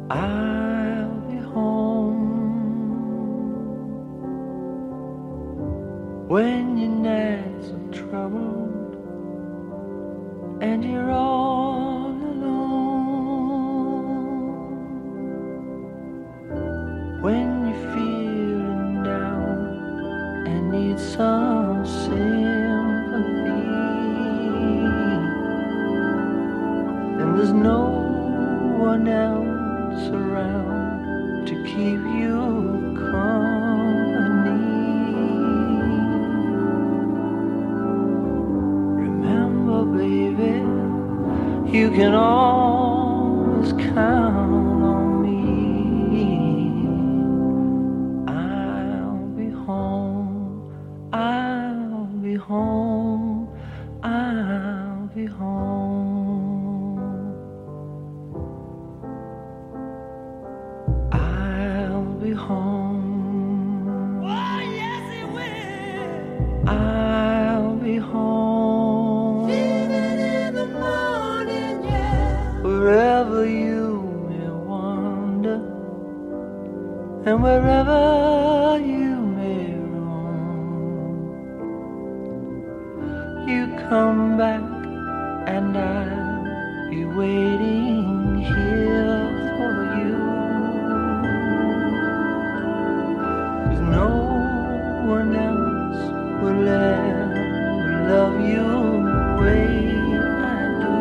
I'll be home when your nights are troubled and you're all alone, when you're feeling down and need some sympathy, and there's no one else around to keep you company. Remember, baby, you can always count on me. I'll be home, I'll be home, I'll be home. I'll be home. Oh, yes, it will. I'll be home. Even in the morning, yeah. Wherever you may wander, and wherever you may roam, you come back and I'll be waiting here for you. 'Cause no one else will ever love you the way I do.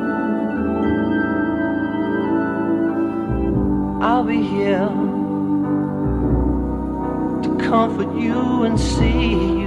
I'll be here to comfort you and see you